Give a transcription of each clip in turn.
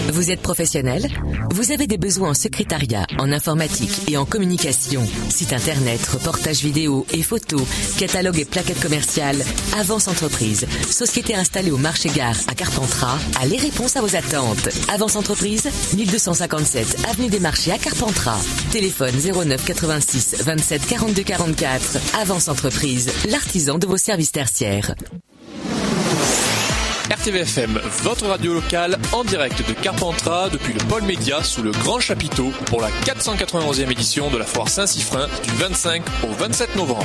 Vous êtes professionnel ? Vous avez des besoins en secrétariat, en informatique et en communication. Site internet, reportages vidéo et photos, catalogue et plaquettes commerciales. Avance Entreprise, société installée au marché gare à Carpentras, a les réponses à vos attentes. Avance Entreprise, 1257 avenue des Marchés à Carpentras. Téléphone 09 86 27 42 44. Avance Entreprise, l'artisan de vos services tertiaires. RTVFM, votre radio locale en direct de Carpentras depuis le pôle média sous le grand chapiteau pour la 491e édition de la foire Saint-Siffrin du 25 au 27 novembre.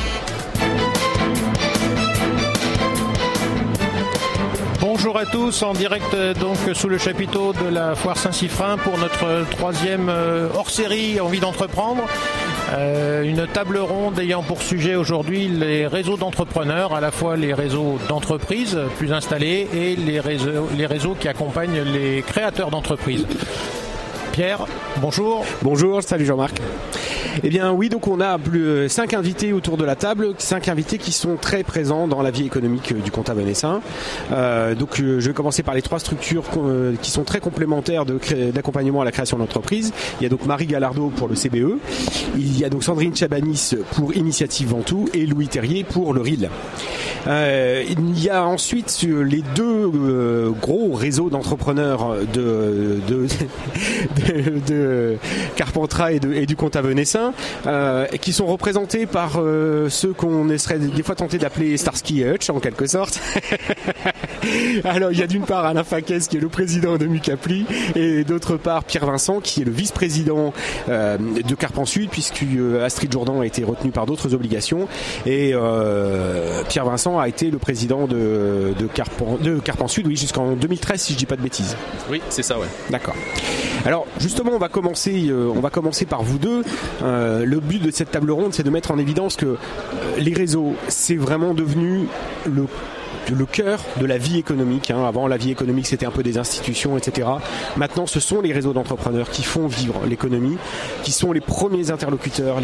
Bonjour à tous, en direct donc sous le chapiteau de la foire Saint-Siffrin pour notre troisième hors-série Envie d'entreprendre. Une table ronde ayant pour sujet aujourd'hui les réseaux d'entrepreneurs, à la fois les réseaux d'entreprises plus installés et les réseaux qui accompagnent les créateurs d'entreprises. Pierre, bonjour. Bonjour, salut Jean-Marc. Eh bien oui, donc on a 5 invités autour de la table, 5 invités qui sont très présents dans la vie économique du comtat venessin. Donc je vais commencer par les 3 structures qui sont très complémentaires d'accompagnement à la création d'entreprise. Il y a donc Marie Gallardo pour le CBE, il y a donc Sandrine Chabanis pour Initiative Ventoux et Louis Terrier pour le RIL. Il y a ensuite les 2 gros réseaux d'entrepreneurs de Carpentras et du comtat venessin, qui sont représentés par ceux qu'on serait des fois tenté d'appeler Starsky et Hutch en quelque sorte. Alors il y a d'une part Alain Faquès qui est le président de Mucapli et d'autre part Pierre Vincent qui est le vice-président de Carpan Sud, puisque Astrid Jourdan a été retenue par d'autres obligations et Pierre Vincent a été le président de Carpan Sud, oui, jusqu'en 2013 si je dis pas de bêtises. Oui, c'est ça, ouais. D'accord. Alors justement on va commencer par vous deux. Le but de cette table ronde, c'est de mettre en évidence que les réseaux, c'est vraiment devenu le cœur de la vie économique. Avant, la vie économique, c'était un peu des institutions, etc. Maintenant, ce sont les réseaux d'entrepreneurs qui font vivre l'économie, qui sont les premiers interlocuteurs,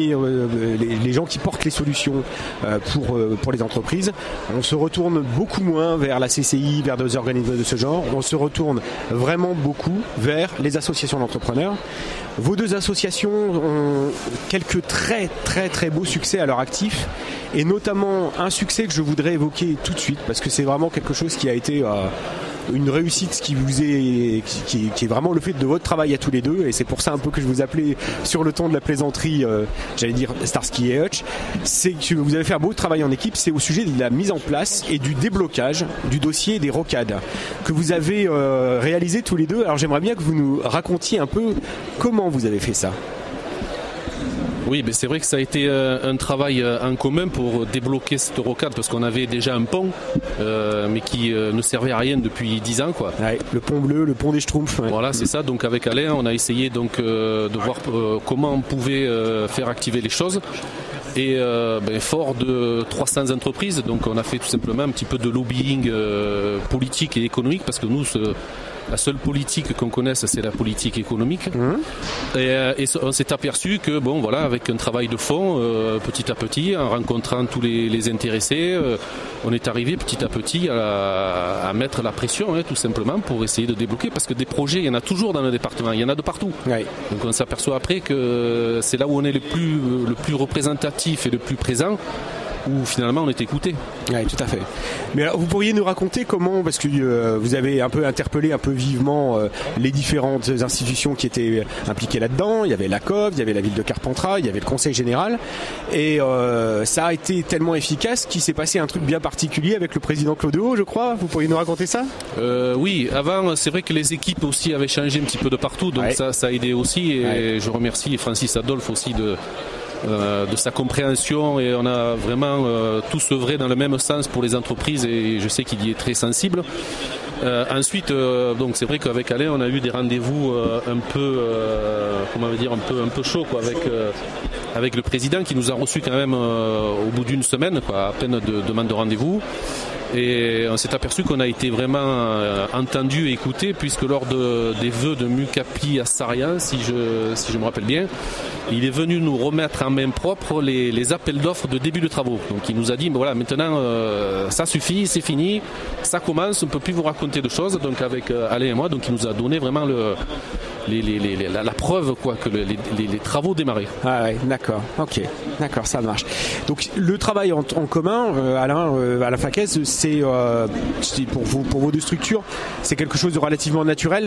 les gens qui portent les solutions pour les entreprises. On se retourne beaucoup moins vers la CCI, vers des organismes de ce genre. On se retourne vraiment beaucoup vers les associations d'entrepreneurs. Vos 2 associations ont quelques très très très beaux succès à leur actif, et notamment un succès que je voudrais évoquer tout de suite parce que c'est vraiment quelque chose qui a été une réussite qui est vraiment le fait de votre travail à tous les deux, et c'est pour ça un peu que je vous appelais sur le ton de la plaisanterie, j'allais dire Starsky et Hutch. C'est que vous avez fait un beau travail en équipe, c'est au sujet de la mise en place et du déblocage du dossier des rocades que vous avez réalisé tous les deux. Alors j'aimerais bien que vous nous racontiez un peu comment vous avez fait ça. Oui, mais c'est vrai que ça a été un travail en commun pour débloquer cette rocade, parce qu'on avait déjà un pont, mais qui ne servait à rien depuis 10 ans, quoi. Ouais, le pont bleu, le pont des Schtroumpfs. Ouais. Voilà, c'est ça. Donc avec Alain, on a essayé donc de voir comment on pouvait faire activer les choses. Et fort de 300 entreprises, donc on a fait tout simplement un petit peu de lobbying politique et économique, parce que nous, la seule politique qu'on connaisse, c'est la politique économique. Et on s'est aperçu que, avec un travail de fond, petit à petit, en rencontrant tous les intéressés, on est arrivé petit à petit à mettre la pression, tout simplement, pour essayer de débloquer, parce que des projets, il y en a toujours dans le département, il y en a de partout. Ouais. Donc on s'aperçoit après que c'est là où on est le plus représentatif et le plus présent, où finalement on est écouté. Oui, tout à fait. Mais alors, vous pourriez nous raconter comment, parce que vous avez un peu interpellé un peu vivement les différentes institutions qui étaient impliquées là-dedans. Il y avait la COV, il y avait la ville de Carpentras, il y avait le Conseil général, et ça a été tellement efficace qu'il s'est passé un truc bien particulier avec le président Claude Haut, je crois. Vous pourriez nous raconter ça ? Oui, avant c'est vrai que les équipes aussi avaient changé un petit peu de partout, donc ça a aidé aussi, et je remercie Francis Adolphe aussi de sa compréhension, et on a vraiment tous œuvré dans le même sens pour les entreprises, et je sais qu'il y est très sensible. Ensuite, donc c'est vrai qu'avec Alain, on a eu des rendez-vous un peu chauds, quoi, avec le président qui nous a reçus quand même au bout d'une semaine, quoi, à peine de demande de rendez-vous. Et on s'est aperçu qu'on a été vraiment entendu et écouté, puisque lors des vœux de Mukapi Assarian, si je me rappelle bien, il est venu nous remettre en main propre les appels d'offres de début de travaux. Donc il nous a dit, voilà, maintenant ça suffit, c'est fini, ça commence, on ne peut plus vous raconter de choses. Donc avec Alain et moi, donc il nous a donné vraiment la preuve quoi, que les travaux démarraient. Ah ouais, d'accord, ok, d'accord, ça marche. Donc le travail en commun, Alain Faquez, c'est pour vos deux structures, c'est quelque chose de relativement naturel.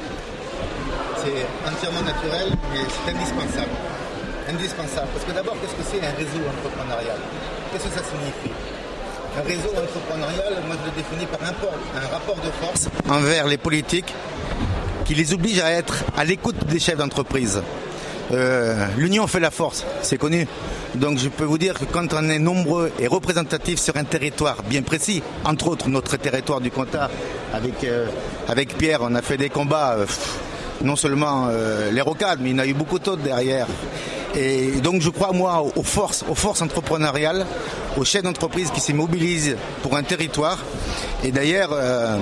C'est entièrement naturel, mais c'est indispensable. Indispensable. Parce que d'abord, qu'est-ce que c'est un réseau entrepreneurial ? Qu'est-ce que ça signifie ? Un réseau entrepreneurial, moi je le définis par un rapport de force envers les politiques qui les oblige à être à l'écoute des chefs d'entreprise. L'union fait la force, c'est connu. Donc je peux vous dire que quand on est nombreux et représentatifs sur un territoire bien précis, entre autres notre territoire du Comtat, avec Pierre, on a fait des combats, non seulement les rocades, mais il y en a eu beaucoup d'autres derrière. Et donc je crois moi aux forces entrepreneuriales, aux chefs d'entreprise qui se mobilisent pour un territoire. Et d'ailleurs,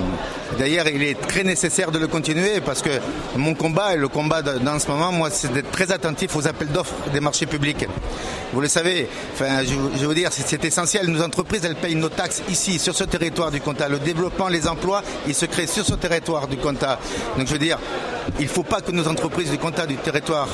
il est très nécessaire de le continuer parce que mon combat et le combat dans ce moment, moi, c'est d'être très attentif aux appels d'offres des marchés publics. Vous le savez, enfin, je veux dire, c'est essentiel. Nos entreprises, elles payent nos taxes ici, sur ce territoire du Comtat. Le développement, les emplois, ils se créent sur ce territoire du Comtat. Donc je veux dire, il ne faut pas que nos entreprises du Comtat, du territoire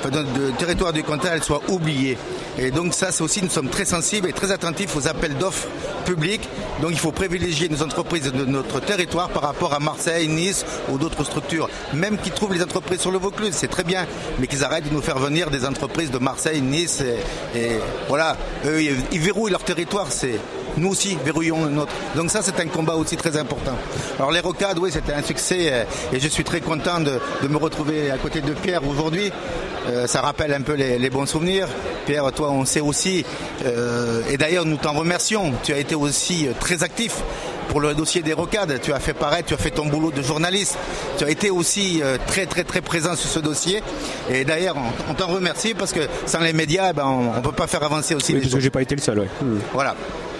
du Comtat, elles soient oubliées. Et donc ça, c'est aussi, nous sommes très sensibles et très attentifs aux appels d'offres publics. Donc il faut privilégier nos entreprises de notre territoire par rapport à Marseille, Nice ou d'autres structures. Même qui trouvent les entreprises sur le Vaucluse, c'est très bien, mais qu'ils arrêtent de nous faire venir des entreprises de Marseille, Nice et voilà. Eux, ils verrouillent leur territoire, nous aussi verrouillons le nôtre. Donc ça, c'est un combat aussi très important. Alors les rocades, oui, c'était un succès et je suis très content de me retrouver à côté de Pierre aujourd'hui. Ça rappelle un peu les bons souvenirs. Pierre, toi, on sait aussi, et d'ailleurs nous t'en remercions, tu as été aussi très actif pour le dossier des rocades. Tu as fait pareil, tu as fait ton boulot de journaliste. Tu as été aussi très très très présent sur ce dossier. Et d'ailleurs, on t'en remercie parce que sans les médias, on ne peut pas faire avancer aussi les choses. Parce que j'ai pas été le seul, ouais. Voilà.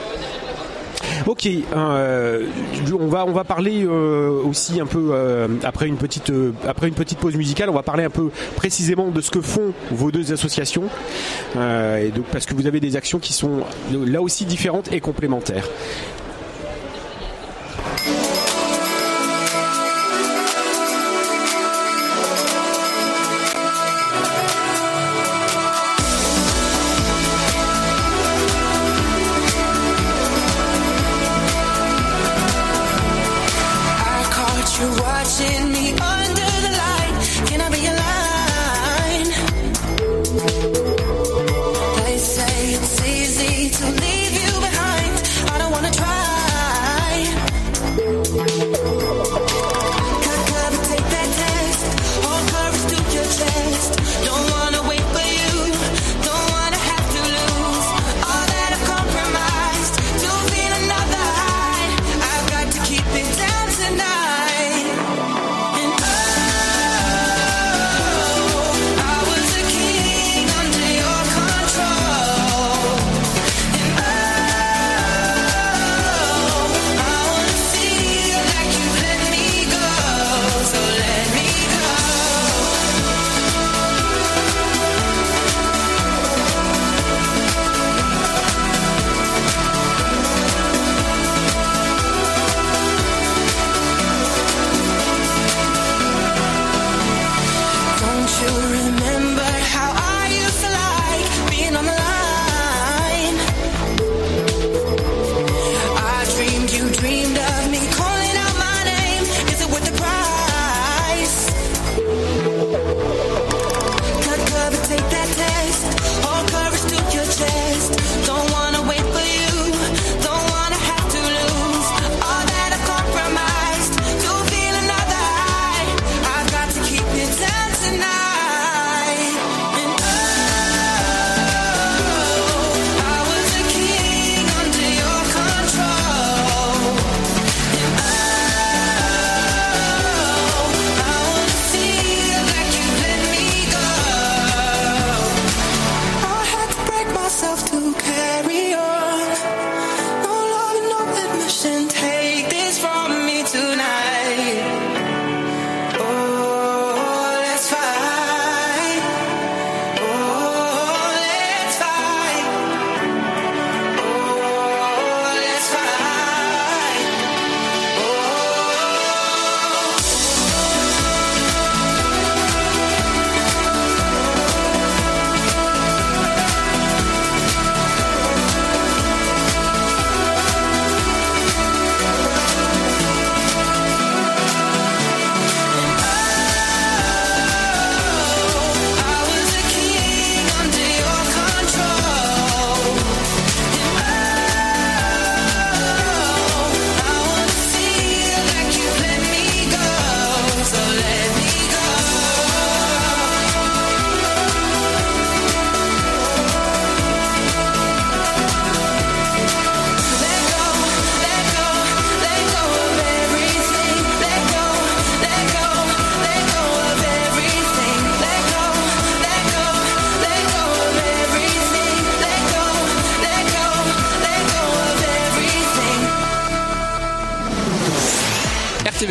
Ok, on va parler aussi un peu après une petite pause musicale. On va parler un peu précisément de ce que font vos deux associations, et donc parce que vous avez des actions qui sont là aussi différentes et complémentaires. Watching me under the light, can I be your line? They say it's easy to leave you behind. I don't wanna try.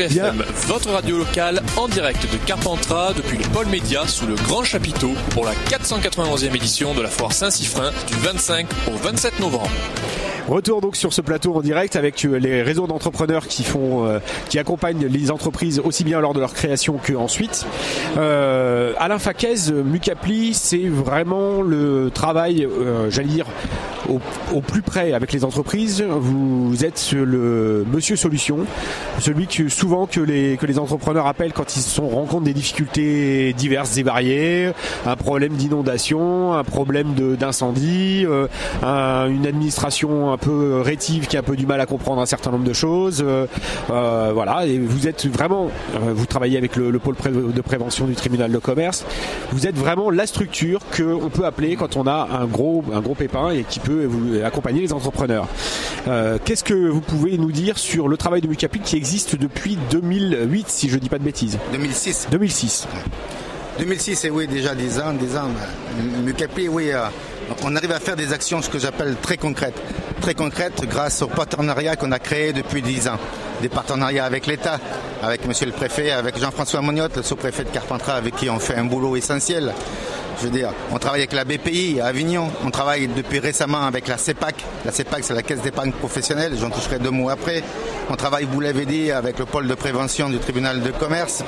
Beurre-FM, votre radio locale en direct de Carpentras depuis le pôle média sous le grand chapiteau pour la 491e édition de la foire Saint-Siffrin du 25 au 27 novembre. Retour donc sur ce plateau en direct avec les réseaux d'entrepreneurs qui accompagnent les entreprises aussi bien lors de leur création qu'ensuite. Alain Faquez, Mucapli, c'est vraiment le travail, j'allais dire, au plus près avec les entreprises. Vous êtes le monsieur solution, celui que les entrepreneurs appellent quand ils rencontrent des difficultés diverses et variées, un problème d'inondation, un problème d'incendie, une administration un peu rétive qui a un peu du mal à comprendre un certain nombre de choses. Voilà, et vous êtes vraiment, vous travaillez avec le pôle de prévention du tribunal de commerce. Vous êtes vraiment la structure qu'on peut appeler quand on a un gros pépin et qui peut vous accompagner les entrepreneurs. Qu'est-ce que vous pouvez nous dire sur le travail de Mucapli qui existe depuis 2008, si je ne dis pas de bêtises? 2006. 2006, et oui, déjà 10 ans. Mucapli, oui, on arrive à faire des actions, ce que j'appelle très concrètes grâce au partenariat qu'on a créé depuis 10 ans. Des partenariats avec l'État, avec monsieur le préfet, avec Jean-François Mognotte, le sous-préfet de Carpentras, avec qui on fait un boulot essentiel. Je veux dire, on travaille avec la BPI à Avignon, on travaille depuis récemment avec la CEPAC. La CEPAC, c'est la Caisse d'épargne professionnelle, j'en toucherai 2 mots après. On travaille, vous l'avez dit, avec le pôle de prévention du tribunal de commerce.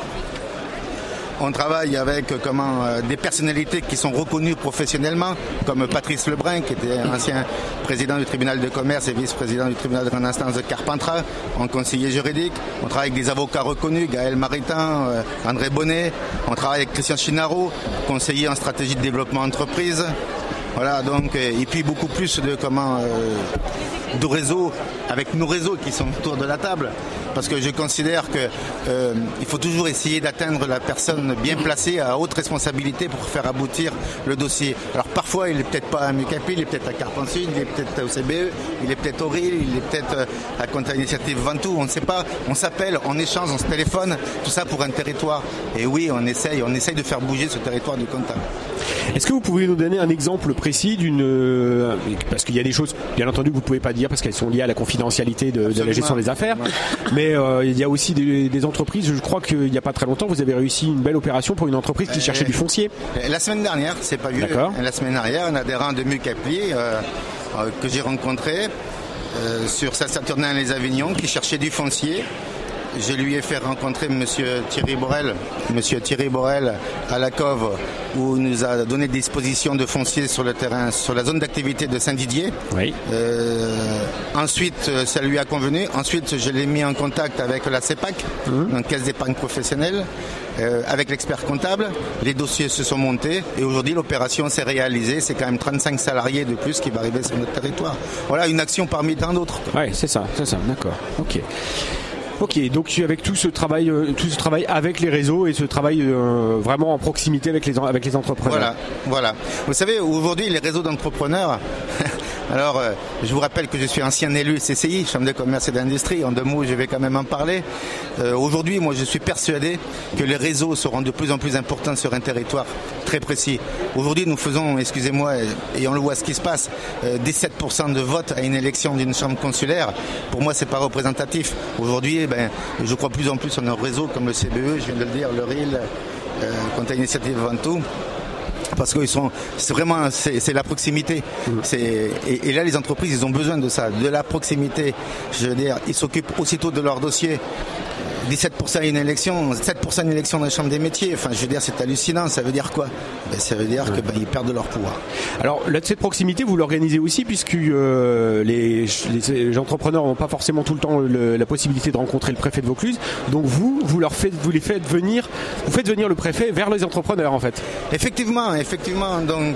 On travaille avec des personnalités qui sont reconnues professionnellement, comme Patrice Lebrun, qui était ancien président du tribunal de commerce et vice-président du tribunal de grande instance de Carpentras, en conseiller juridique. On travaille avec des avocats reconnus, Gaël Maritain, André Bonnet. On travaille avec Christian Chinaro, conseiller en stratégie de développement entreprise. Voilà, donc, et puis beaucoup plus de réseaux, avec nos réseaux qui sont autour de la table. Parce que je considère qu'il faut toujours essayer d'atteindre la personne bien placée à haute responsabilité pour faire aboutir le dossier. Alors parfois, il n'est peut-être pas à Mucapli, il est peut-être à Carpentras, il est peut-être au CBE, il est peut-être au RIL, il est peut-être à Compta Initiative Ventoux, on ne sait pas. On s'appelle, on échange, on se téléphone, tout ça pour un territoire. Et oui, on essaye de faire bouger ce territoire du Compta. Est-ce que vous pouvez nous donner un exemple précis parce qu'il y a des choses, bien entendu, que vous ne pouvez pas dire parce qu'elles sont liées à la confidentialité de la gestion des affaires, mais il y a aussi des entreprises, je crois qu'il n'y a pas très longtemps, vous avez réussi une belle opération pour une entreprise qui cherchait du foncier. La semaine dernière, c'est pas vieux, la semaine dernière, un adhérent de Mucapli que j'ai rencontré sur Saint-Saturnin-les-Avignon qui cherchait du foncier. Je lui ai fait rencontrer Monsieur Thierry Borel à la Cove, où il nous a donné des dispositions de foncier sur le terrain, sur la zone d'activité de Saint-Didier. Oui. Ensuite, ça lui a convenu. Ensuite, je l'ai mis en contact avec la CEPAC, donc Caisse d'épargne professionnelle, avec l'expert comptable. Les dossiers se sont montés et aujourd'hui, l'opération s'est réalisée. C'est quand même 35 salariés de plus qui vont arriver sur notre territoire. Voilà, une action parmi tant d'autres. Oui, c'est ça, d'accord. Ok, donc avec tout ce travail avec les réseaux et ce travail vraiment en proximité avec les entrepreneurs. Voilà. Vous savez, aujourd'hui, les réseaux d'entrepreneurs. Alors, je vous rappelle que je suis ancien élu CCI, Chambre de commerce et d'industrie. En 2 mots, je vais quand même en parler. Aujourd'hui, moi, je suis persuadé que les réseaux seront de plus en plus importants sur un territoire très précis. Aujourd'hui, nous faisons, excusez-moi, et on le voit ce qui se passe, 17% de vote à une élection d'une chambre consulaire. Pour moi, c'est pas représentatif. Aujourd'hui, je crois plus en plus en un réseau comme le CBE, je viens de le dire, le RIL, Compta Initiative Ventoux. Parce que c'est la proximité. Et là, les entreprises, ils ont besoin de ça, de la proximité. Je veux dire, ils s'occupent aussitôt de leur dossier. 17% à une élection, 7% à une élection dans la Chambre des métiers. Enfin, je veux dire, c'est hallucinant. Ça veut dire quoi? Ça veut dire qu'ils perdent leur pouvoir. Alors, là, cette proximité, vous l'organisez aussi puisque les entrepreneurs n'ont pas forcément tout le temps la possibilité de rencontrer le préfet de Vaucluse. Donc, vous faites venir le préfet vers les entrepreneurs, en fait. Effectivement. Donc,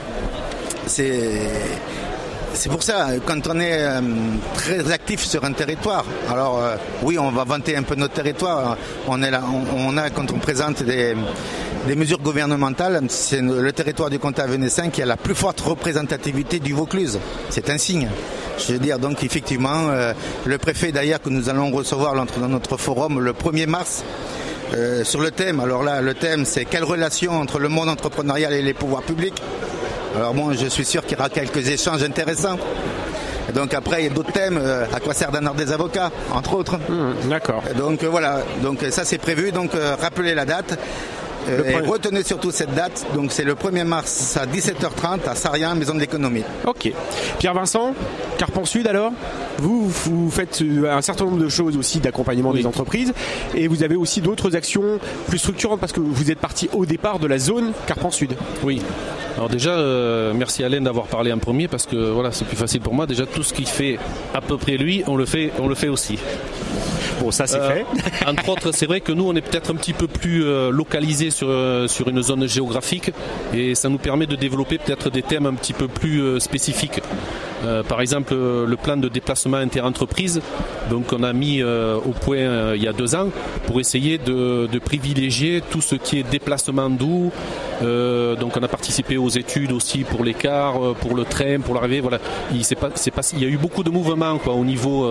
c'est pour ça, quand on est très actif sur un territoire, alors oui, on va vanter un peu notre territoire. On est là, quand on présente des mesures gouvernementales, c'est le territoire du Comtat Venessin qui a la plus forte représentativité du Vaucluse. C'est un signe. Je veux dire, donc effectivement, le préfet d'ailleurs que nous allons recevoir dans notre forum le 1er mars, sur le thème. Alors là, le thème, c'est quelle relation entre le monde entrepreneurial et les pouvoirs publics. Alors bon, je suis sûr qu'il y aura quelques échanges intéressants. Donc après, il y a d'autres thèmes, à quoi sert d'honneur des avocats, entre autres. D'accord. Donc voilà, donc ça c'est prévu, donc rappelez la date. Et retenez surtout cette date, donc c'est le 1er mars à 17h30 à Sarriens, Maison de l'économie. Ok. Pierre-Vincent, Carpan Sud alors, vous faites un certain nombre de choses aussi d'accompagnement des entreprises et vous avez aussi d'autres actions plus structurantes parce que vous êtes parti au départ de la zone Carpan Sud. Oui. Alors déjà, merci Alain d'avoir parlé en premier parce que voilà, c'est plus facile pour moi. Déjà, tout ce qu'il fait à peu près lui, on le fait aussi. Bon, ça c'est fait. Entre autres, c'est vrai que nous, on est peut-être un petit peu plus localisé sur une zone géographique et ça nous permet de développer peut-être des thèmes un petit peu plus spécifiques. Par exemple, le plan de déplacement inter-entreprise, donc on a mis au point il y a 2 ans pour essayer de privilégier tout ce qui est déplacement doux. Donc on a participé aux études aussi pour les cars, pour le train, pour l'arrivée. Voilà, il y a eu beaucoup de mouvements au niveau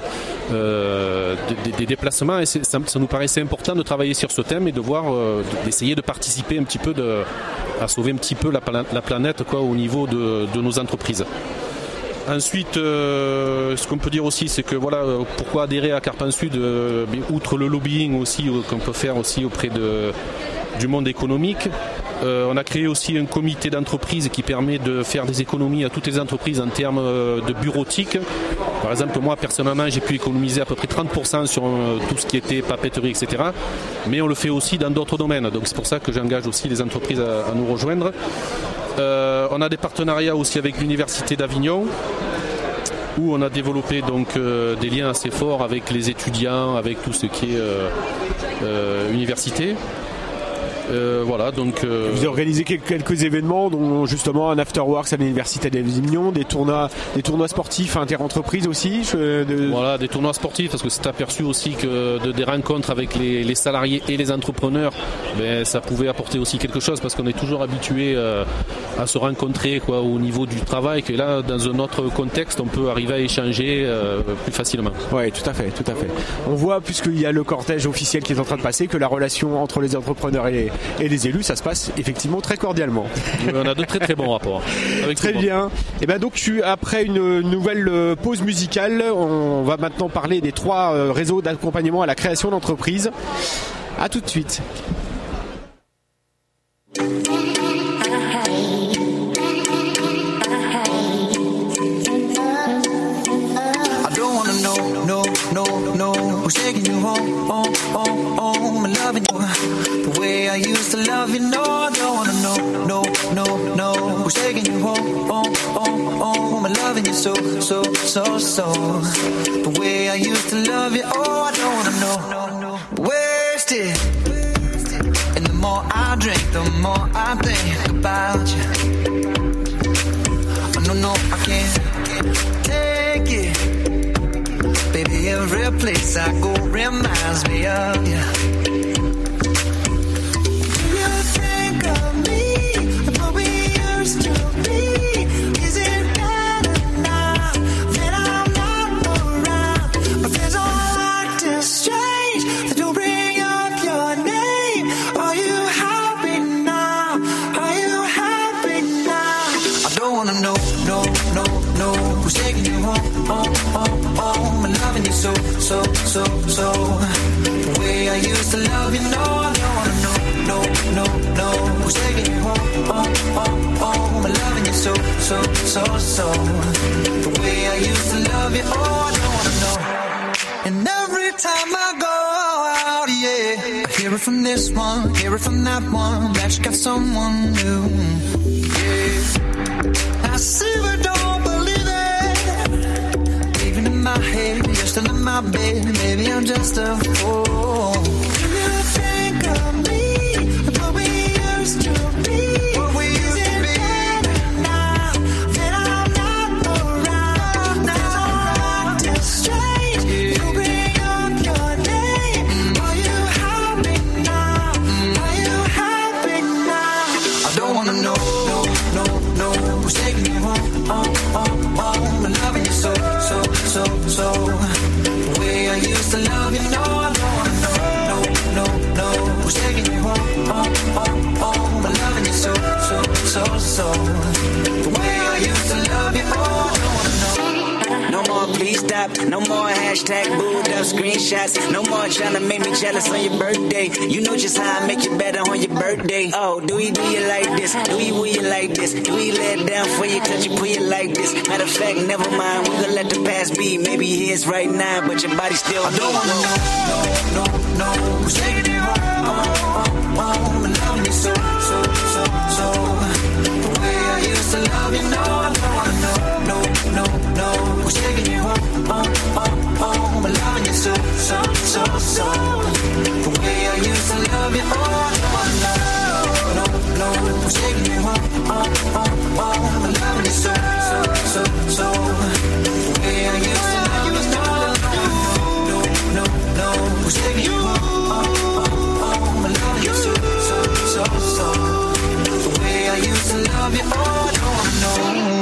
des déplacements et ça nous paraissait important de travailler sur ce thème et de voir, d'essayer de participer un petit peu à sauver un petit peu la planète au niveau de nos entreprises. Ensuite, ce qu'on peut dire aussi, c'est que voilà, pourquoi adhérer à Carpan Sud, outre le lobbying aussi qu'on peut faire aussi auprès du monde économique. On a créé aussi un comité d'entreprise qui permet de faire des économies à toutes les entreprises en termes de bureautique. Par exemple, moi personnellement, j'ai pu économiser à peu près 30% sur tout ce qui était papeterie, etc. Mais on le fait aussi dans d'autres domaines. Donc c'est pour ça que j'engage aussi les entreprises à nous rejoindre. On a des partenariats aussi avec l'Université d'Avignon où on a développé donc des liens assez forts avec les étudiants, avec tout ce qui est université. Voilà, donc vous organisez quelques événements, dont justement un afterworks à l'Université d'Avignon, des tournois sportifs inter-entreprises aussi. Voilà, des tournois sportifs parce que c'est aperçu aussi que des rencontres avec les salariés et les entrepreneurs, ça pouvait apporter aussi quelque chose parce qu'on est toujours habitué à se rencontrer au niveau du travail, que là dans un autre contexte on peut arriver à échanger plus facilement. Oui, tout à fait. On voit, puisqu'il y a le cortège officiel qui est en train de passer, que la relation entre les entrepreneurs et les élus, ça se passe effectivement très cordialement. On a de très très bons rapports. Très bien. Et donc après une nouvelle pause musicale, on va maintenant parler des 3 réseaux d'accompagnement à la création d'entreprises. À tout de suite. Who's taking you home, and loving you the way I used to love you. No, I don't wanna know. Who's taking you home, and loving you so. The way I used to love you. Oh, I don't wanna know. Wasted. And the more I drink, the more I think about you. Oh, no, I can't take it. Baby, every place I go reminds me of you. You think of me, but we used to be. Is it better now that I'm not around? But there's all acting strange that don't bring up your name. Are you happy now? Are you happy now? I don't wanna know. Who's taking you home, and loving you so. The way I used to love you, no, I don't wanna know. Who's taking you home, and loving you so. The way I used to love you, oh, I don't wanna know. And every time I go out, yeah, I hear it from this one, hear it from that one, that you got someone new. Yeah, I see but don't believe it. Even in my head, you're still in my bed. Maybe I'm just a fool. You think of me, but we used to be. What we used to be. Now that I'm not around, now I'm acting strange. You bring up your name. Are you happy now? Are you happy now? I don't wanna know. Who's taking you home, and loving you so. The way I used to love you, no, I don't wanna know. Who's taking you home, and loving you so. The way I used to love you, oh, I don't wanna know. stop. No more hashtag booed up screenshots. No more trying to make me jealous on your birthday. You know just how I make you better on your birthday. Oh, do you like this? Do you like this? Do we let it down for you, touch you, pull you like this? Matter of fact, never mind, we gonna let the past be. Maybe here's right now, but your body still I don't wanna know, who's taking you home, and loving you so. The way I used to love you, no, I don't wanna know, who's taking you home, and loving you so. The way I used to love you, oh, I don't wanna know, who's taking you home, and loving you so. The way I used to love you, no, who's taking you home, and loving you so. The way I used to love you, oh, I don't wanna know.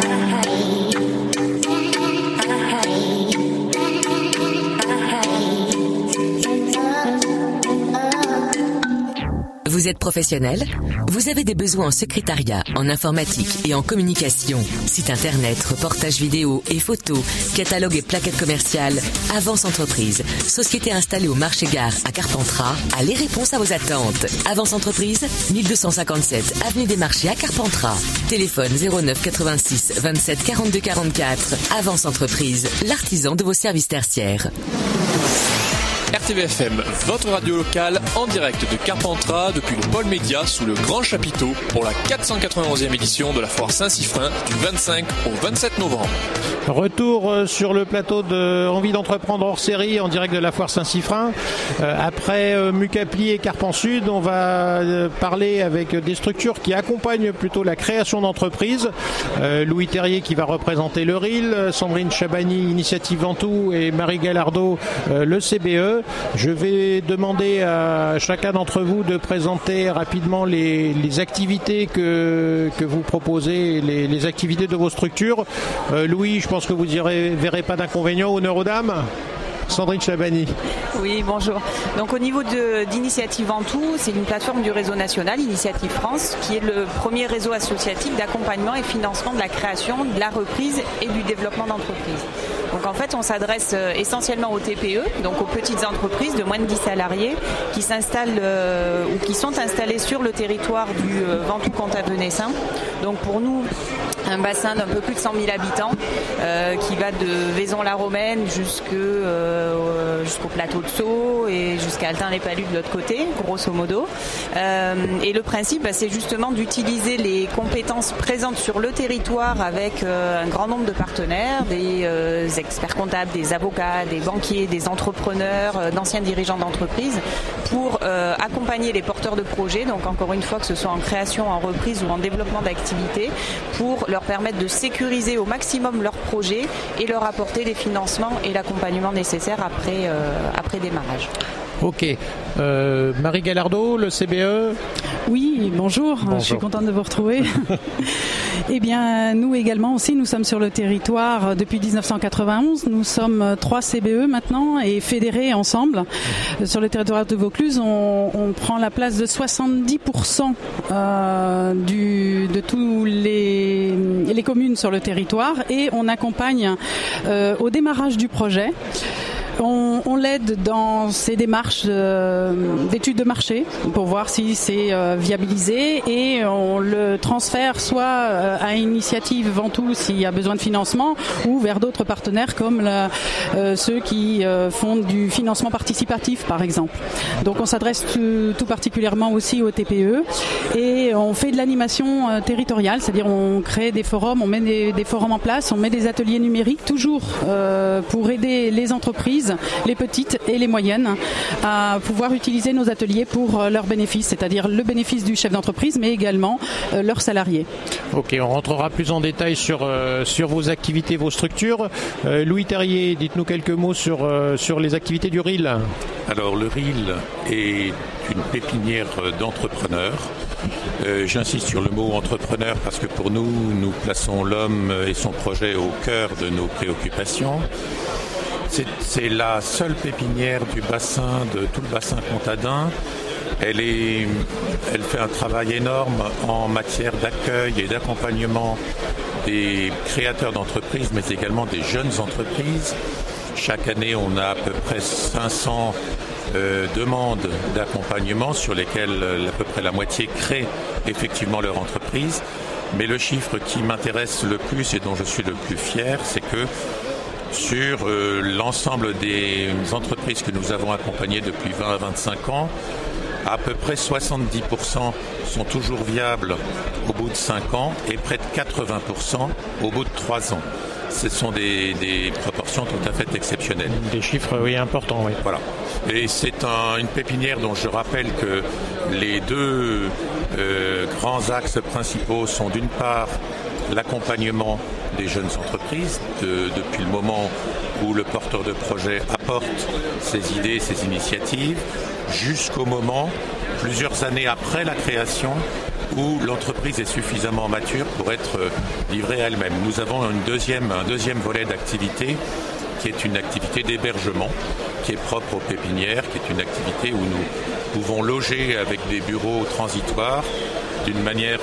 Vous êtes professionnel? Vous avez des besoins en secrétariat, en informatique et en communication. Site internet, reportages vidéo et photos, catalogue et plaquettes commerciales. Avance Entreprise, société installée au marché gare à Carpentras, a les réponses à vos attentes. Avance Entreprise, 1257 avenue des Marchés à Carpentras. Téléphone 09 86 27 42 44. Avance Entreprise, l'artisan de vos services tertiaires. RTVFM, votre radio locale en direct de Carpentras depuis le pôle média sous le grand chapiteau pour la 491e édition de la foire Saint-Siffrin du 25 au 27 novembre. Retour sur le plateau de Envie d'entreprendre hors série en direct de la foire Saint-Siffrin. Après Mucapli et Carpan Sud, on va parler avec des structures qui accompagnent plutôt la création d'entreprises. Louis Terrier qui va représenter le RIL, Sandrine Chabani, Initiative Ventoux et Marie Gallardo, le CBE. Je vais demander à chacun d'entre vous de présenter rapidement les activités que vous proposez, les activités de vos structures. Louis, je pense que vous ne verrez pas d'inconvénient. Honneur aux dames. Sandrine Chabani. Oui, bonjour. Donc au niveau d'Initiative Ventoux, c'est une plateforme du réseau national Initiative France qui est le premier réseau associatif d'accompagnement et financement de la création, de la reprise et du développement d'entreprises. Donc en fait, on s'adresse essentiellement aux TPE, donc aux petites entreprises de moins de 10 salariés qui s'installent ou qui sont installées sur le territoire du Ventoux-Comtat-Venessin. Donc pour nous, un bassin d'un peu plus de 100 000 habitants qui va de Vaison-la-Romaine jusqu'au plateau de Sceaux et jusqu'à Altin-les-Palus de l'autre côté, grosso modo. Et le principe, c'est justement d'utiliser les compétences présentes sur le territoire avec un grand nombre de partenaires, des experts comptables, des avocats, des banquiers, des entrepreneurs, d'anciens dirigeants d'entreprise pour accompagner les porteurs de projets, donc encore une fois que ce soit en création, en reprise ou en développement d'activités, pour leur permettre de sécuriser au maximum leurs projets et leur apporter les financements et l'accompagnement nécessaire après démarrage. Ok. Marie Gallardo, le CBE. Oui, bonjour. Je suis contente de vous retrouver. Eh bien, nous également aussi, nous sommes sur le territoire depuis 1991. Nous sommes 3 CBE maintenant et fédérés ensemble. Sur le territoire de Vaucluse, on prend la place de 70% de tous les communes sur le territoire et on accompagne au démarrage du projet. On l'aide dans ses démarches d'études de marché pour voir si c'est viabilisé et on le transfère soit à Initiative Ventoux s'il y a besoin de financement ou vers d'autres partenaires comme ceux qui font du financement participatif par exemple. Donc on s'adresse tout particulièrement aussi aux TPE et on fait de l'animation territoriale, c'est-à-dire on crée des forums, on met des forums en place, on met des ateliers numériques toujours pour aider les entreprises, les petites et les moyennes à pouvoir utiliser nos ateliers pour leurs bénéfices, c'est-à-dire le bénéfice du chef d'entreprise mais également leurs salariés. Ok, on rentrera plus en détail sur vos activités, vos structures. Louis Terrier, dites-nous quelques mots sur les activités du RIL. Alors le RIL est une pépinière d'entrepreneurs. J'insiste sur le mot entrepreneur parce que pour nous plaçons l'homme et son projet au cœur de nos préoccupations. C'est la seule pépinière du bassin, de tout le bassin comtadin. Elle fait un travail énorme en matière d'accueil et d'accompagnement des créateurs d'entreprises, mais également des jeunes entreprises. Chaque année, on a à peu près 500 demandes d'accompagnement sur lesquelles à peu près la moitié créent effectivement leur entreprise. Mais le chiffre qui m'intéresse le plus et dont je suis le plus fier, c'est que sur l'ensemble des entreprises que nous avons accompagnées depuis 20 à 25 ans, à peu près 70% sont toujours viables au bout de 5 ans et près de 80% au bout de 3 ans. Ce sont des proportions tout à fait exceptionnelles. Des chiffres, oui, importants, oui. Voilà. Et c'est une pépinière dont je rappelle que les deux grands axes principaux sont d'une part l'accompagnement des jeunes entreprises depuis le moment où le porteur de projet apporte ses idées, ses initiatives, jusqu'au moment, plusieurs années après la création, où l'entreprise est suffisamment mature pour être livrée à elle-même. Nous avons un deuxième volet d'activité qui est une activité d'hébergement, qui est propre aux pépinières, qui est une activité où nous pouvons loger avec des bureaux transitoires d'une manière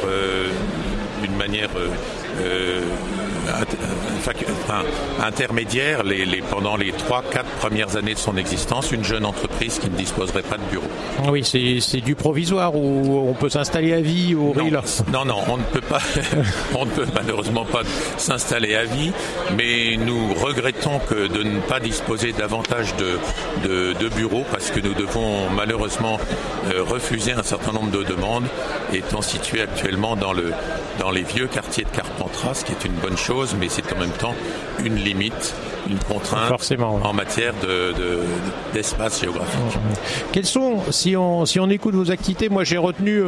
intermédiaire pendant les 3-4 premières années de son existence, une jeune entreprise qui ne disposerait pas de bureau. Oui, c'est du provisoire où on peut s'installer à vie au RIL. Non, on ne peut pas, on ne peut malheureusement pas s'installer à vie, mais nous regrettons de ne pas disposer davantage de bureaux parce que nous devons malheureusement refuser un certain nombre de demandes étant situés actuellement dans les vieux quartiers de Carpentras, ce qui est une bonne chose, mais c'est en même temps une limite, une contrainte en matière d'espace géographique. Quels sont, si on écoute vos activités, moi j'ai retenu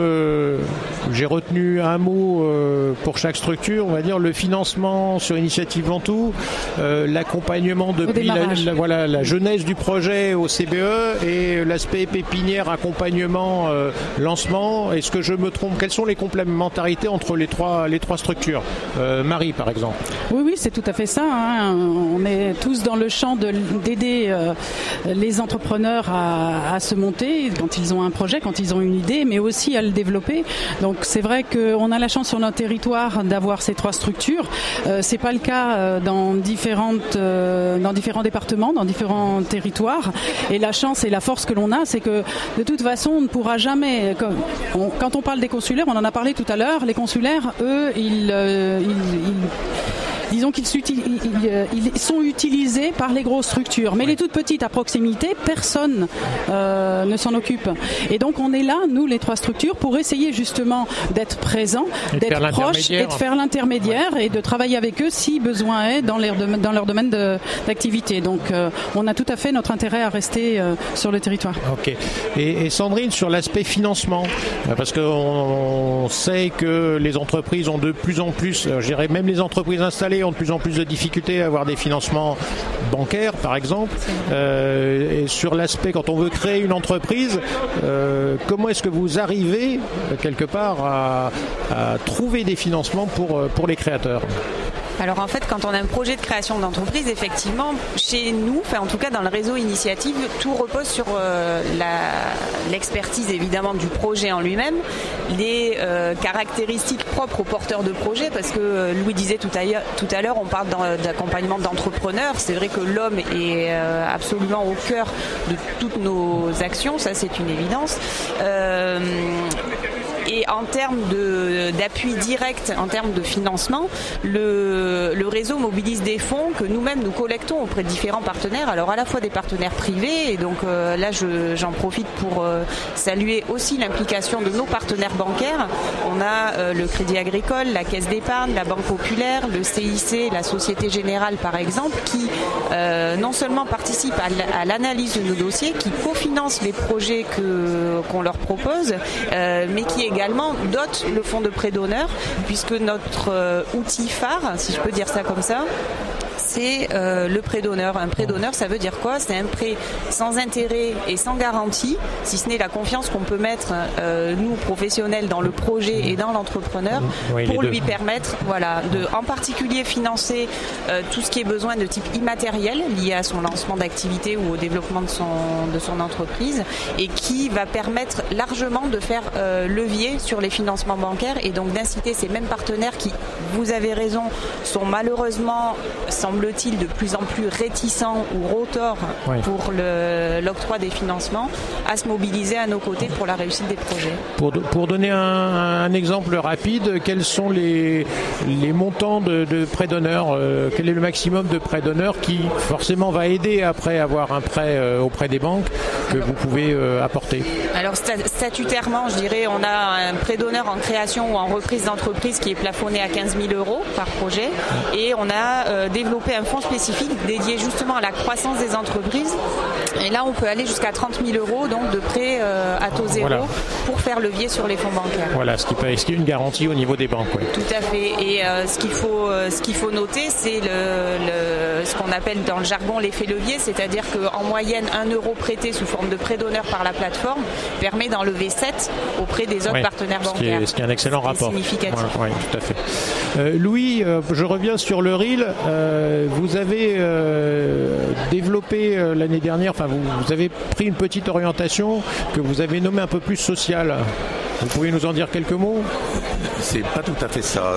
un mot pour chaque structure, on va dire le financement sur initiative Ventoux, l'accompagnement depuis la jeunesse du projet au CBE et l'aspect pépinière, accompagnement, lancement. Est-ce que je me trompe? Quelles sont les complémentarités entre les trois structures? Marie, par exemple. Oui, c'est tout à fait ça. Hein. On est tous dans le champ d'aider les entrepreneurs à se monter quand ils ont un projet, quand ils ont une idée, mais aussi à le développer. Donc c'est vrai qu'on a la chance sur notre territoire d'avoir ces trois structures. C'est pas le cas dans différents départements, dans différents territoires. Et la chance et la force que l'on a, c'est que de toute façon, on ne pourra jamais. Quand on parle des consulaires, on en a parlé tout à l'heure. Les consulaires, eux, disons qu'ils sont utilisés par les grosses structures. Mais les toutes petites à proximité, personne ne s'en occupe. Et donc on est là, nous, les trois structures, pour essayer justement d'être présents, d'être proches et de faire l'intermédiaire et de travailler avec eux si besoin est dans leur domaine d'activité. Donc on a tout à fait notre intérêt à rester sur le territoire. Ok. Et Sandrine, sur l'aspect financement, parce qu'on sait que les entreprises ont de plus en plus, je dirais même les entreprises installées ont de plus en plus de difficultés à avoir des financements bancaires, par exemple. Et sur l'aspect, quand on veut créer une entreprise, comment est-ce que vous arrivez, quelque part, à trouver des financements pour les créateurs ? Alors en fait, quand on a un projet de création d'entreprise, effectivement, chez nous, en tout cas dans le réseau Initiative, tout repose sur l'expertise évidemment du projet en lui-même, les caractéristiques propres aux porteurs de projet, parce que Louis disait tout à l'heure, on parle d'accompagnement d'entrepreneurs. C'est vrai que l'homme est absolument au cœur de toutes nos actions, ça c'est une évidence. Et en termes d'appui direct, en termes de financement, le réseau mobilise des fonds que nous-mêmes nous collectons auprès de différents partenaires, alors à la fois des partenaires privés, et donc là j'en profite pour saluer aussi l'implication de nos partenaires bancaires. On a le Crédit Agricole, la Caisse d'épargne, la Banque Populaire, le CIC, la Société Générale par exemple, qui non seulement participent à l'analyse de nos dossiers, qui cofinancent les projets qu'on leur propose, mais qui également dote le fonds de prêt d'honneur, puisque notre outil phare, si je peux dire ça comme ça, c'est le prêt d'honneur. Un prêt d'honneur, ça veut dire quoi? C'est un prêt sans intérêt et sans garantie, si ce n'est la confiance qu'on peut mettre, nous, professionnels, dans le projet et dans l'entrepreneur, pour lui permettre, en particulier financer tout ce qui est besoin de type immatériel, lié à son lancement d'activité ou au développement de son entreprise, et qui va permettre largement de faire levier sur les financements bancaires, et donc d'inciter ces mêmes partenaires qui, vous avez raison, sont malheureusement, semble semble-t-il, de plus en plus réticents ou rotors pour l'octroi des financements, à se mobiliser à nos côtés pour la réussite des projets. Pour donner un exemple rapide, quels sont les montants de prêts d'honneur, quel est le maximum de prêts d'honneur qui forcément va aider après avoir un prêt auprès des banques que vous pouvez apporter? Alors statutairement, je dirais, on a un prêt d'honneur en création ou en reprise d'entreprise qui est plafonné à 15 000 € par projet, et on a développé un fonds spécifique dédié justement à la croissance des entreprises, et là on peut aller jusqu'à 30 000 € donc de prêts à taux zéro pour faire levier sur les fonds bancaires. Voilà, ce qui est une garantie au niveau des banques. Tout à fait, et ce qu'il faut noter, c'est ce qu'on appelle dans le jargon l'effet levier, c'est-à-dire qu'en moyenne 1 € prêté sous forme de prêt d'honneur par la plateforme permet d'en lever 7 auprès des autres partenaires bancaires. Ce qui est un excellent rapport. Significatif. Oui, tout à fait. Louis, je reviens sur le RIL. Vous avez développé l'année dernière, vous avez pris une petite orientation que vous avez nommée un peu plus sociale. Vous pouvez nous en dire quelques mots? C'est pas tout à fait ça.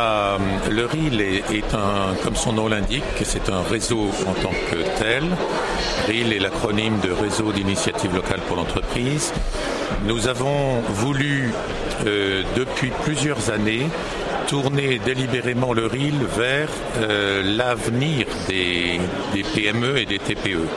Le RIL est comme son nom l'indique, c'est un réseau en tant que tel. RIL est l'acronyme de Réseau d'initiative locale pour l'entreprise. Nous avons voulu, depuis plusieurs années, tourner délibérément le RIL vers l'avenir des PME et des TPE.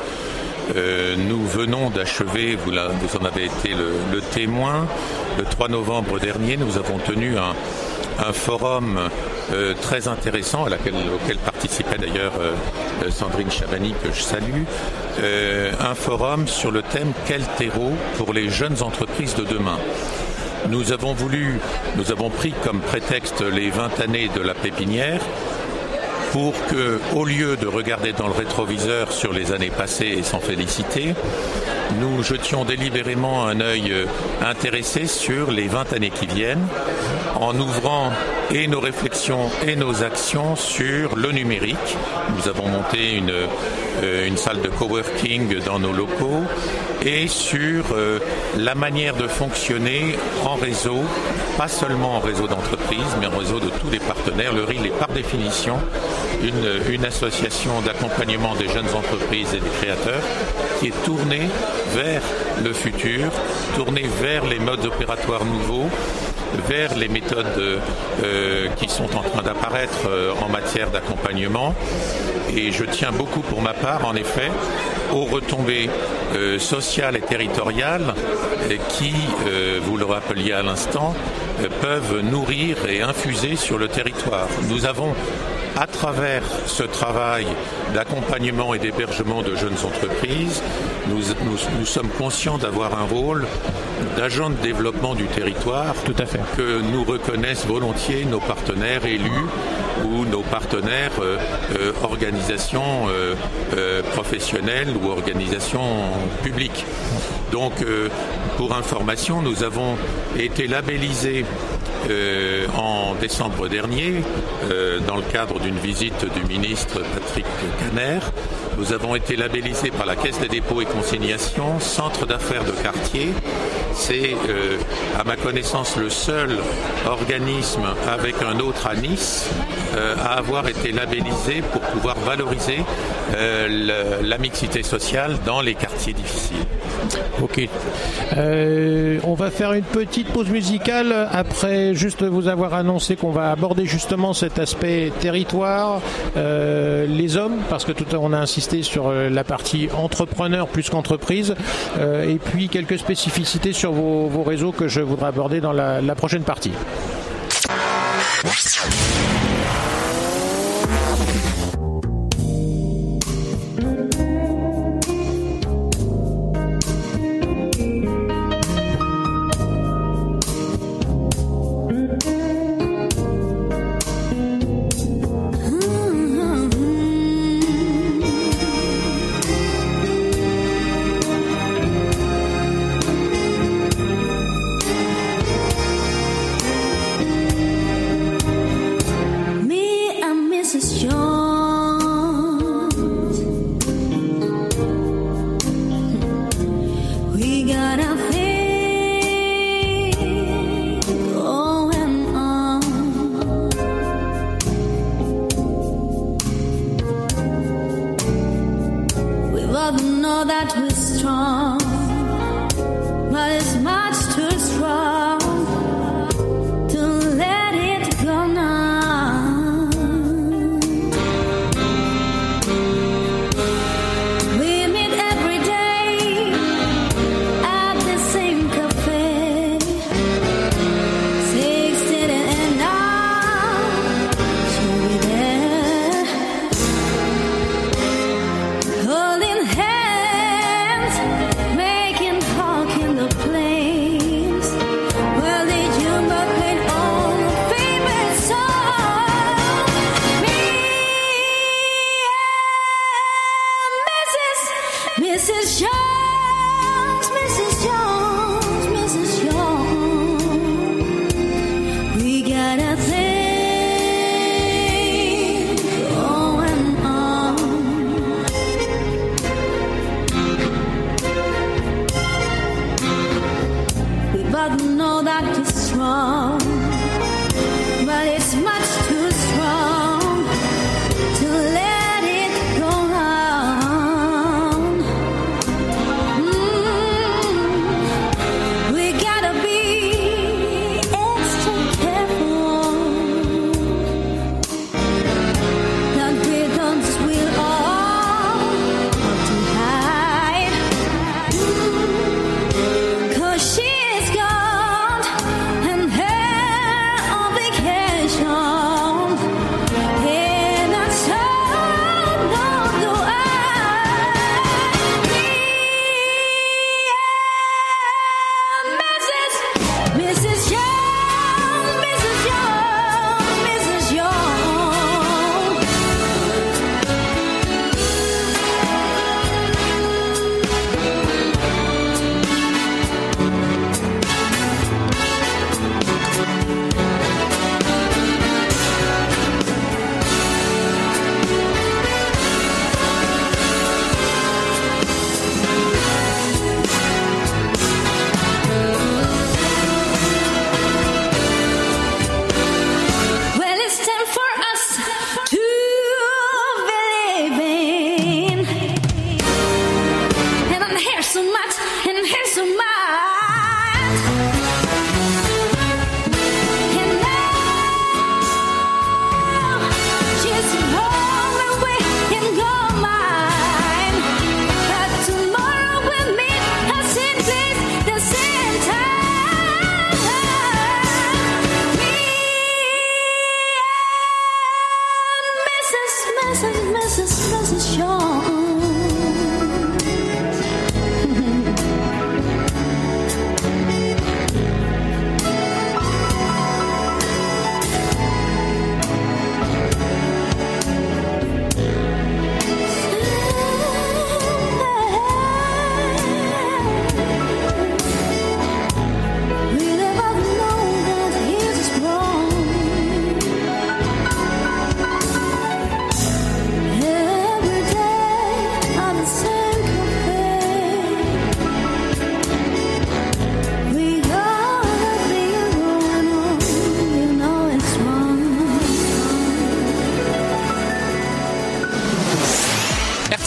Nous venons d'achever, vous en avez été le témoin, le 3 novembre dernier, nous avons tenu un forum très intéressant auquel participait d'ailleurs Sandrine Chabani, que je salue, un forum sur le thème « Quel terreau pour les jeunes entreprises de demain ?» Nous avons pris comme prétexte les 20 années de la pépinière pour que, au lieu de regarder dans le rétroviseur sur les années passées et s'en féliciter, nous jetions délibérément un œil intéressé sur les 20 années qui viennent, en ouvrant et nos réflexions et nos actions sur le numérique. Nous avons monté une salle de coworking dans nos locaux, et sur la manière de fonctionner en réseau, pas seulement en réseau d'entreprise, mais en réseau de tous les partenaires. Le RIL est par définition une association d'accompagnement des jeunes entreprises et des créateurs qui est tournée vers le futur, tournée vers les modes opératoires nouveaux, vers les méthodes qui sont en train d'apparaître en matière d'accompagnement. Et je tiens beaucoup pour ma part, en effet, aux retombées sociales et territoriales qui, vous le rappeliez à l'instant, peuvent nourrir et infuser sur le territoire. Nous avons, à travers ce travail d'accompagnement et d'hébergement de jeunes entreprises, nous sommes conscients d'avoir un rôle d'agent de développement du territoire. Tout à fait. Que nous reconnaissent volontiers nos partenaires élus ou nos partenaires organisations professionnelles ou organisations publiques. Donc, pour information, nous avons été labellisés en décembre dernier, dans le cadre d'une visite du ministre Patrick Caner. Nous avons été labellisés par la Caisse des dépôts et consignations, centre d'affaires de quartier. C'est, à ma connaissance, le seul organisme avec un autre à Nice à avoir été labellisé pour pouvoir valoriser la mixité sociale dans les quartiers difficiles. Ok. On va faire une petite pause musicale après juste vous avoir annoncé qu'on va aborder justement cet aspect territoire, les hommes, parce que on a insisté sur la partie entrepreneur plus qu'entreprise, et puis quelques spécificités sur vos réseaux que je voudrais aborder dans la prochaine partie. Mrs. Jones.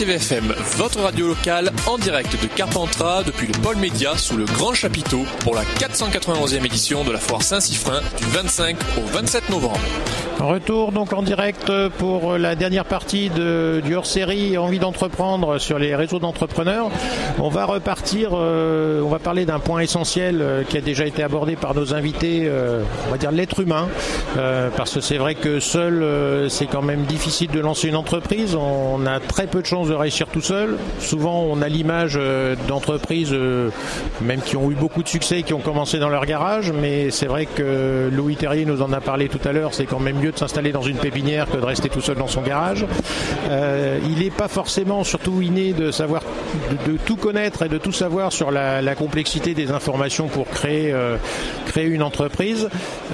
RTVFM, votre radio locale en direct de Carpentras depuis le pôle média sous le grand chapiteau pour la 491e édition de la foire Saint-Siffrin du 25 au 27 novembre. Retour donc en direct pour la dernière partie du hors-série Envie d'entreprendre sur les réseaux d'entrepreneurs. On va repartir, on va parler d'un point essentiel qui a déjà été abordé par nos invités, on va dire l'être humain, parce que c'est vrai que seul c'est quand même difficile de lancer une entreprise, on a très peu de chances de réussir tout seul. Souvent on a l'image d'entreprises même qui ont eu beaucoup de succès, qui ont commencé dans leur garage, mais c'est vrai que Louis Terrier nous en a parlé tout à l'heure, c'est quand même mieux de s'installer dans une pépinière que de rester tout seul dans son garage. Il n'est pas forcément, surtout inné, de savoir de tout connaître et de tout savoir sur la complexité des informations pour créer une entreprise.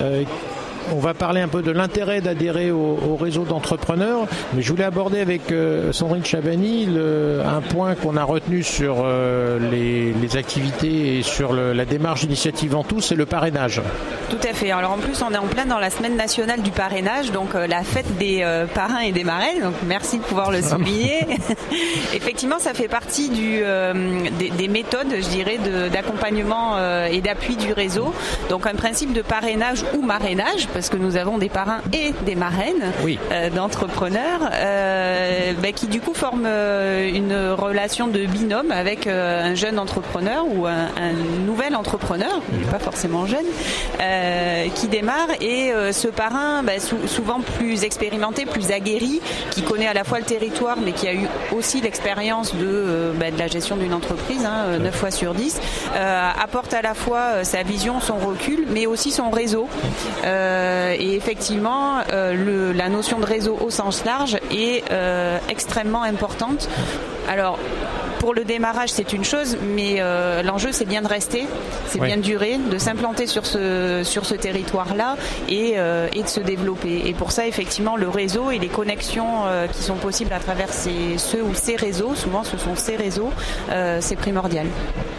On va parler un peu de l'intérêt d'adhérer au réseau d'entrepreneurs, mais je voulais aborder avec Sandrine Chabani un point qu'on a retenu sur les activités et sur la démarche d'initiative Ventoux, c'est le parrainage. Tout à fait. Alors en plus, on est en plein dans la semaine nationale du parrainage, donc la fête des parrains et des marraines. Donc merci de pouvoir le souligner. Effectivement, ça fait partie des méthodes, je dirais, d'accompagnement et d'appui du réseau. Donc un principe de parrainage ou marrainage, parce que nous avons des parrains et des marraines d'entrepreneurs qui du coup forment une relation de binôme avec un jeune entrepreneur ou un nouvel entrepreneur, pas forcément jeune, qui démarre, et ce parrain souvent plus expérimenté, plus aguerri, qui connaît à la fois le territoire mais qui a eu aussi l'expérience de la gestion d'une entreprise, 9 fois sur 10, apporte à la fois sa vision, son recul, mais aussi son réseau. Et effectivement, la notion de réseau au sens large est extrêmement importante. Alors, pour le démarrage, c'est une chose, mais l'enjeu, c'est bien de rester, c'est bien de durer, de s'implanter sur ce territoire-là et de se développer. Et pour ça, effectivement, le réseau et les connexions qui sont possibles à travers ceux ou ces réseaux, souvent ce sont ces réseaux, c'est primordial.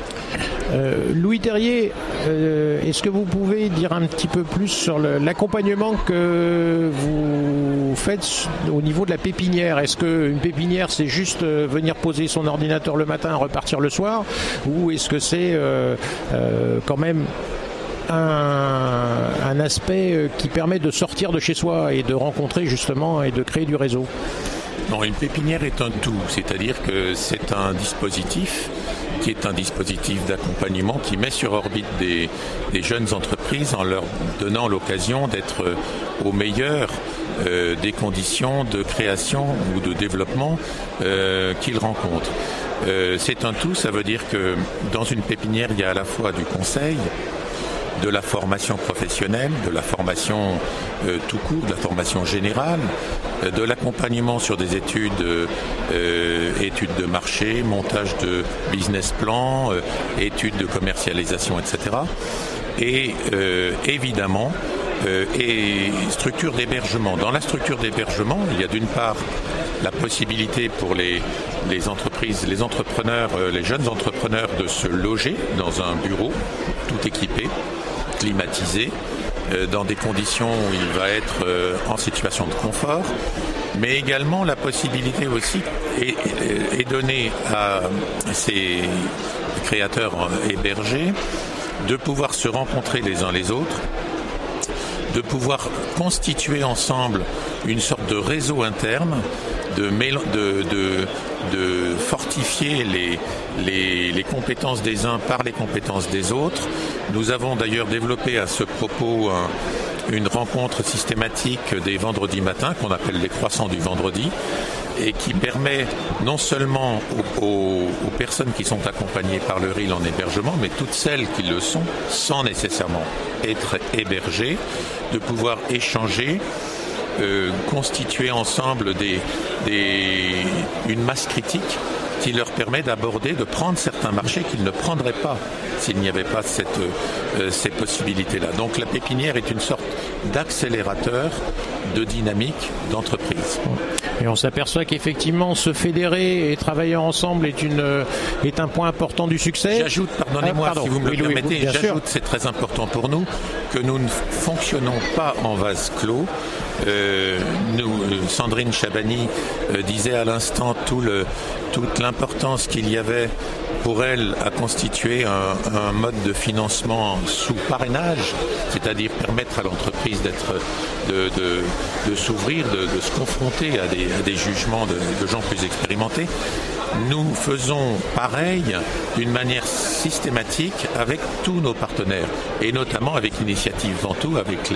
Louis Terrier, est-ce que vous pouvez dire un petit peu plus sur l'accompagnement que vous faites au niveau de la pépinière? Est-ce qu'une pépinière, c'est juste venir poser son ordinateur le matin et repartir le soir, ou est-ce que c'est quand même un aspect qui permet de sortir de chez soi et de rencontrer justement et de créer du réseau? Non, une pépinière est un tout, c'est-à-dire que c'est un dispositif qui est un dispositif d'accompagnement qui met sur orbite des jeunes entreprises en leur donnant l'occasion d'être au meilleur des conditions de création ou de développement qu'ils rencontrent. C'est un tout, ça veut dire que dans une pépinière, il y a à la fois du conseil, de la formation professionnelle, de la formation tout court, de la formation générale, de l'accompagnement sur des études de marché, montage de business plan, études de commercialisation, etc. Et évidemment, et structure d'hébergement. Dans la structure d'hébergement, il y a d'une part la possibilité pour les entreprises, les entrepreneurs, les jeunes entrepreneurs de se loger dans un bureau tout équipé, climatisé, dans des conditions où il va être en situation de confort, mais également la possibilité aussi est donnée à ces créateurs hébergés de pouvoir se rencontrer les uns les autres, de pouvoir constituer ensemble une sorte de réseau interne, de fortifier les compétences des uns par les compétences des autres. Nous avons d'ailleurs développé à ce propos une rencontre systématique des vendredis matins qu'on appelle les croissants du vendredi, et qui permet non seulement aux personnes qui sont accompagnées par le RIL en hébergement, mais toutes celles qui le sont sans nécessairement être hébergées, de pouvoir échanger, constituer ensemble une masse critique qui leur permet d'aborder, de prendre certains marchés qu'ils ne prendraient pas s'il n'y avait pas ces possibilités-là. Donc la pépinière est une sorte d'accélérateur de dynamique d'entreprise. Et on s'aperçoit qu'effectivement, se fédérer et travailler ensemble est un point important du succès. J'ajoute, pardonnez-moi si vous me le permettez, c'est très important pour nous que nous ne fonctionnons pas en vase clos. Sandrine Chabani disait à l'instant toute l'importance qu'il y avait pour elle à constituer un mode de financement sous parrainage, c'est-à-dire permettre à l'entreprise de s'ouvrir, de se confronter à des jugements de gens plus expérimentés. Nous faisons pareil d'une manière systématique avec tous nos partenaires et notamment avec l'Initiative Ventoux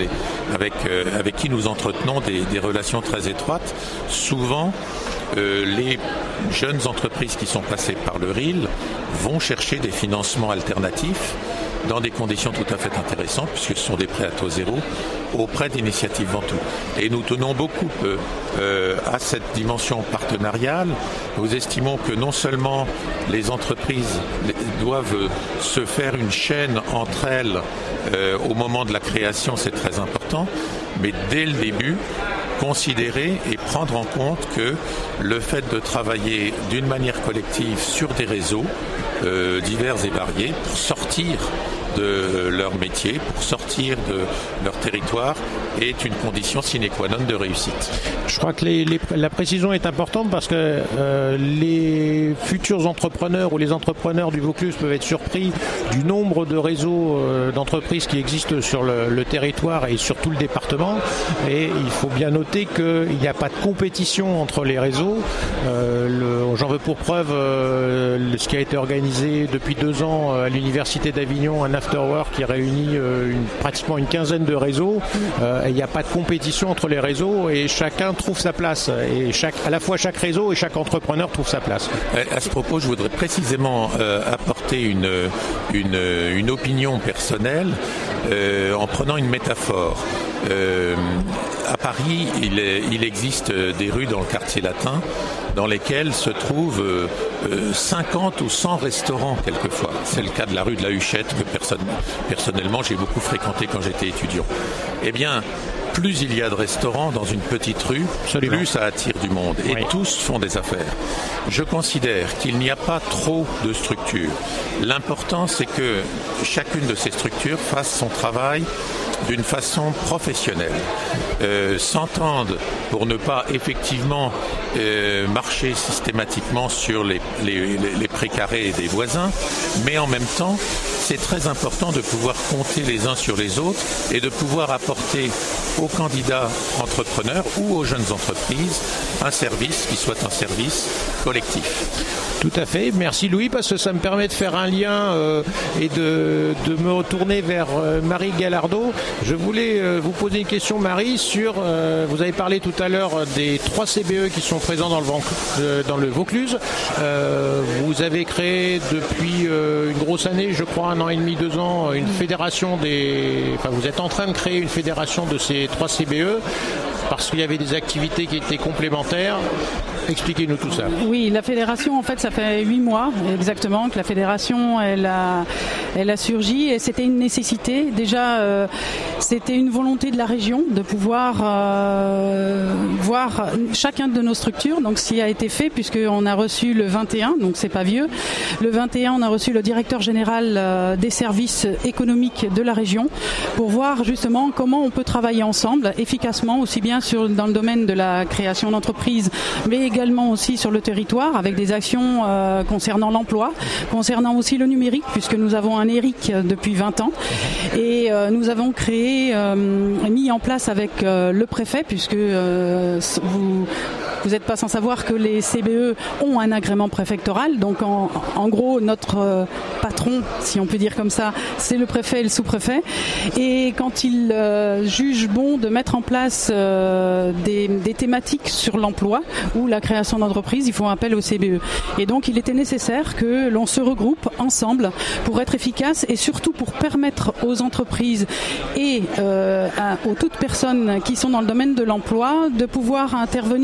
avec qui nous entretenons des relations très étroites. Souvent, les jeunes entreprises qui sont passées par le RIL vont chercher des financements alternatifs dans des conditions tout à fait intéressantes puisque ce sont des prêts à taux zéro auprès d'Initiative Ventoux. Et nous tenons beaucoup à cette dimension partenariale. Nous estimons que non seulement les entreprises doivent se faire une chaîne entre elles au moment de la création, c'est très important, mais dès le début, considérer et prendre en compte que le fait de travailler d'une manière collective sur des réseaux divers et variés pour sortir de leur métier, pour sortir de leur territoire, est une condition sine qua non de réussite. Je crois que la précision est importante parce que les futurs entrepreneurs ou les entrepreneurs du Vaucluse peuvent être surpris du nombre de réseaux d'entreprises qui existent sur le territoire et sur tout le département. Et il faut bien noter qu'il n'y a pas de compétition entre les réseaux. J'en veux pour preuve ce qui a été organisé depuis 2 ans à l'Université d'Avignon, un afterwork qui réunit pratiquement une quinzaine de réseaux. Il n'y a pas de compétition entre les réseaux et chacun trouve sa place. Et à la fois chaque réseau et chaque entrepreneur trouve sa place. À ce propos, je voudrais précisément apporter une opinion personnelle en prenant une métaphore. À Paris, il existe des rues dans le quartier latin dans lesquelles se trouvent 50 ou 100 restaurants quelquefois. C'est le cas de la rue de la Huchette que personnellement j'ai beaucoup fréquenté quand j'étais étudiant. Eh bien, plus il y a de restaurants dans une petite rue, Absolument. Plus ça attire du monde. Et oui. Tous font des affaires. Je considère qu'il n'y a pas trop de structures. L'important, c'est que chacune de ces structures fasse son travail d'une façon professionnelle, s'entendent pour ne pas effectivement marcher systématiquement sur les précarés des voisins, mais en même temps, c'est très important de pouvoir compter les uns sur les autres et de pouvoir apporter aux candidats entrepreneurs ou aux jeunes entreprises un service qui soit un service collectif. Tout à fait. Merci Louis, parce que ça me permet de faire un lien et de me retourner vers Marie Gallardo. Je voulais vous poser une question, Marie, sur vous avez parlé tout à l'heure des 3 CBE qui sont présents dans le Vaucluse. Vous avez créé depuis une grosse année, je crois 1 an et demi, 2 ans, une fédération vous êtes en train de créer une fédération de ces 3 CBE parce qu'il y avait des activités qui étaient complémentaires. Expliquez-nous tout ça. Oui, la fédération, en fait, ça fait 8 mois exactement que la fédération, elle a surgi et c'était une nécessité. Déjà, c'était une volonté de la région de pouvoir voir chacun de nos structures. Donc, ce qui a été fait, puisqu'on a reçu le 21, donc c'est pas vieux. Le 21, on a reçu le directeur général des services économiques de la région pour voir justement comment on peut travailler ensemble efficacement, aussi bien dans le domaine de la création d'entreprises, mais également aussi sur le territoire avec des actions concernant l'emploi, concernant aussi le numérique, puisque nous avons un ERIC depuis 20 ans et nous avons créé, mis en place avec le préfet, puisque vous n'êtes pas sans savoir que les CBE ont un agrément préfectoral, donc en gros notre patron, si on peut dire comme ça, c'est le préfet et le sous-préfet, et quand il juge bon de mettre en place des thématiques sur l'emploi ou la création d'entreprises, ils font appel au CBE. Et donc il était nécessaire que l'on se regroupe ensemble pour être efficace et surtout pour permettre aux entreprises et aux toutes personnes qui sont dans le domaine de l'emploi de pouvoir intervenir aussi bien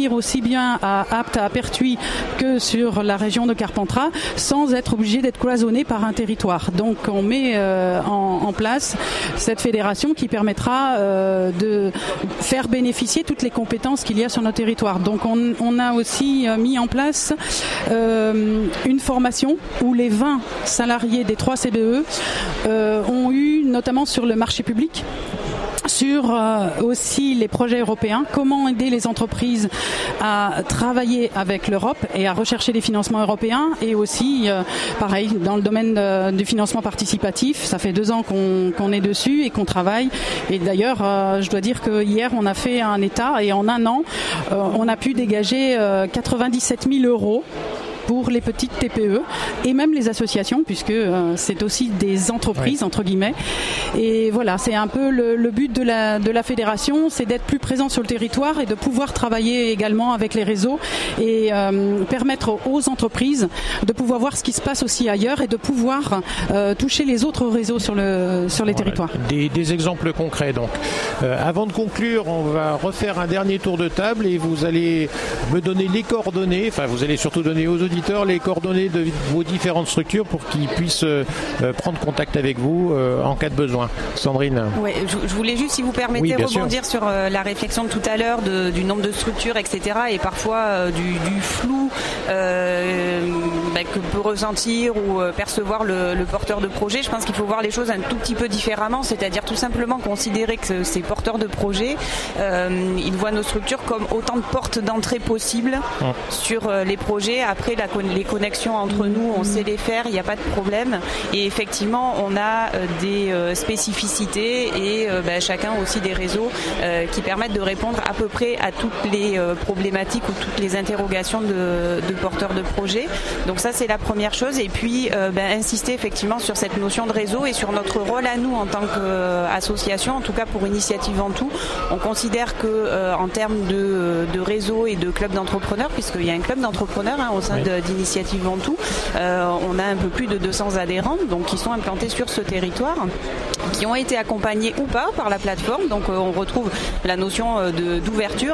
bien à Apt, à Pertuis que sur la région de Carpentras, sans être obligé d'être cloisonné par un territoire. Donc on met en place cette fédération qui permettra de faire bénéficier toutes les compétences qu'il y a sur nos territoires. Donc on a aussi mis en place une formation où les 20 salariés des 3 CBE ont eu, notamment sur le marché public, sur aussi les projets européens, comment aider les entreprises à travailler avec l'Europe et à rechercher des financements européens, et aussi pareil dans le domaine du financement participatif. Ça fait 2 ans qu'on est dessus et qu'on travaille, et d'ailleurs je dois dire que hier on a fait un état, et en 1 an on a pu dégager 97 000 euros pour les petites TPE et même les associations, puisque c'est aussi des entreprises, entre guillemets. Et voilà, c'est un peu le but de la fédération, c'est d'être plus présent sur le territoire et de pouvoir travailler également avec les réseaux et permettre aux entreprises de pouvoir voir ce qui se passe aussi ailleurs et de pouvoir toucher les autres réseaux sur les territoires. Des exemples concrets donc. Avant de conclure, on va refaire un dernier tour de table et vous allez me donner les coordonnées, enfin vous allez surtout donner aux auditeurs les coordonnées de vos différentes structures pour qu'ils puissent prendre contact avec vous en cas de besoin. Sandrine. Ouais, je voulais juste, si vous permettez, rebondir sur la réflexion de tout à l'heure du nombre de structures, etc. et parfois du flou que peut ressentir ou percevoir le porteur de projet. Je pense qu'il faut voir les choses un tout petit peu différemment, c'est-à-dire tout simplement considérer que ces porteurs de projet, ils voient nos structures comme autant de portes d'entrée possibles sur les projets. Après, les connexions entre nous, on sait les faire, il n'y a pas de problème. Et effectivement, on a des spécificités et chacun aussi des réseaux qui permettent de répondre à peu près à toutes les problématiques ou toutes les interrogations de porteurs de projets. Donc ça, c'est la première chose. Et puis, insister effectivement sur cette notion de réseau et sur notre rôle à nous en tant qu'association, en tout cas pour Initiative Ventoux. On considère que en termes de réseau et de club d'entrepreneurs, puisqu'il y a un club d'entrepreneurs au sein d'Initiative Ventoux, on a un peu plus de 200 adhérents donc qui sont implantés sur ce territoire, qui ont été accompagnés ou pas par la plateforme. Donc on retrouve la notion d'ouverture.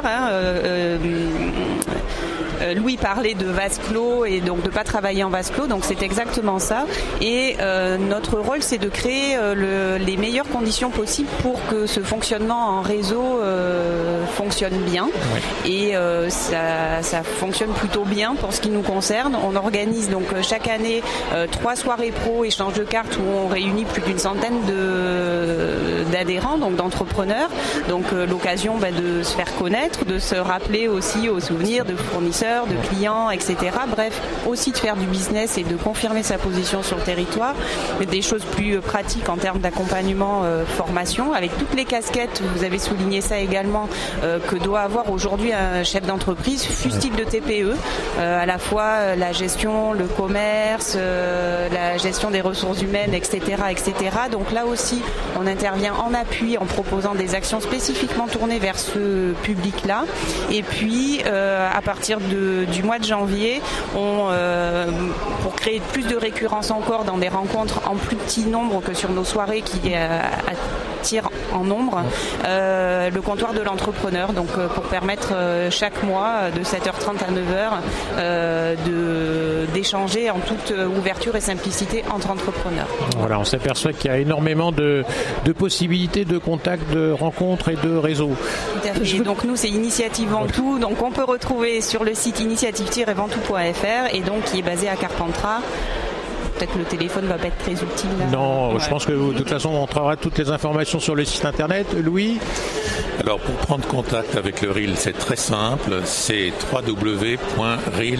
Louis parlait de vase clos et donc de pas travailler en vase clos, donc c'est exactement ça. Et notre rôle, c'est de créer les meilleures conditions possibles pour que ce fonctionnement en réseau fonctionne bien. Et ça fonctionne plutôt bien pour ce qui nous concerne. On organise donc chaque année 3 soirées pro échange de cartes où on réunit plus d'une centaine d'adhérents, donc d'entrepreneurs. Donc l'occasion de se faire connaître, de se rappeler aussi aux souvenirs de fournisseurs, de clients, etc. Bref, aussi de faire du business et de confirmer sa position sur le territoire. Des choses plus pratiques en termes d'accompagnement, formation, avec toutes les casquettes, vous avez souligné ça également, que doit avoir aujourd'hui un chef d'entreprise, fût-il de TPE, à la fois la gestion, le commerce, la gestion des ressources humaines, etc., etc. Donc là aussi, on intervient en appui en proposant des actions spécifiquement tournées vers ce public-là. Et puis, à partir du mois de janvier, pour créer plus de récurrence encore dans des rencontres en plus petit nombre que sur nos soirées qui attirent en nombre, le comptoir de l'entrepreneur, donc pour permettre chaque mois de 7h30 à 9h d'échanger en toute ouverture et simplicité entre entrepreneurs. Voilà, on s'aperçoit qu'il y a énormément de possibilités de contacts, de rencontres et de réseaux. Tout à fait. Donc nous, c'est Initiative Ventoux, donc on peut retrouver sur le site initiative-ventoux.fr et donc qui est basé à Carpentras. Peut-être que le téléphone va pas être très utile. Là. Non, je pense que de toute façon, on trouvera toutes les informations sur le site internet. Louis ? Alors, pour prendre contact avec le RIL, c'est très simple. C'est www.ril.fr.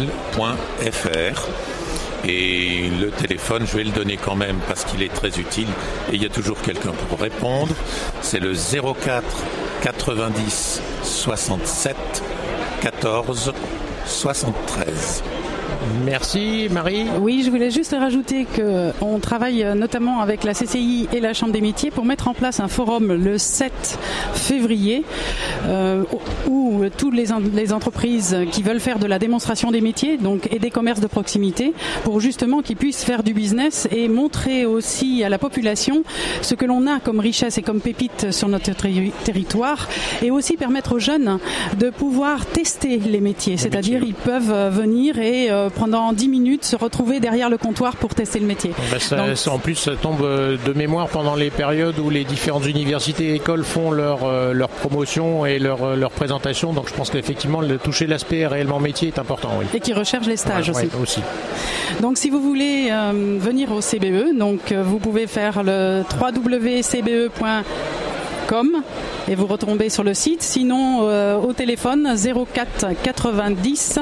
Et le téléphone, je vais le donner quand même parce qu'il est très utile et il y a toujours quelqu'un pour répondre. C'est le 04 90 67 14 73. Merci Marie. Oui, je voulais juste rajouter qu'on travaille notamment avec la CCI et la Chambre des métiers pour mettre en place un forum le 7 février où toutes les entreprises qui veulent faire de la démonstration des métiers donc, et des commerces de proximité pour justement qu'ils puissent faire du business et montrer aussi à la population ce que l'on a comme richesse et comme pépites sur notre territoire et aussi permettre aux jeunes de pouvoir tester les métiers, c'est-à-dire ils peuvent venir et pendant 10 minutes se retrouver derrière le comptoir pour tester le métier. En plus, ça tombe de mémoire pendant les périodes où les différentes universités et écoles font leur promotion et leur présentation. Donc je pense qu'effectivement, toucher l'aspect réellement métier est important. Oui. Et qui recherche les stages aussi. Donc si vous voulez venir au CBE, donc vous pouvez faire le www.cbe.com et vous retombez sur le site. Sinon, au téléphone 04 90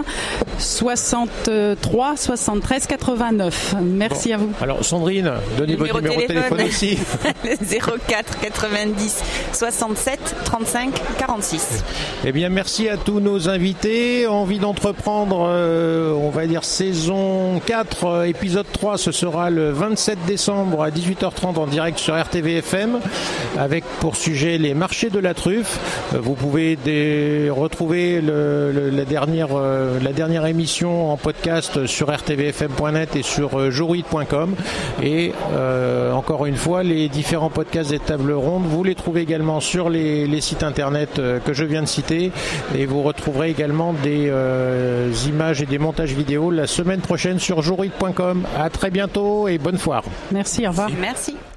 63 73 89. Merci à vous. Alors Sandrine, donnez votre numéro de téléphone aussi. 04 90 67 35 46. Eh bien, merci à tous nos invités. Envie d'entreprendre, on va dire saison 4, épisode 3, ce sera le 27 décembre à 18h30 en direct sur RTV-FM avec pour sujet les marchés de la truffe. Vous pouvez retrouver la dernière émission en podcast sur rtvfm.net et sur jouruit.com et encore une fois les différents podcasts des tables rondes vous les trouvez également sur les sites internet que je viens de citer et vous retrouverez également des images et des montages vidéo la semaine prochaine sur jouruit.com. À très bientôt et bonne foire. Merci, au revoir. Merci.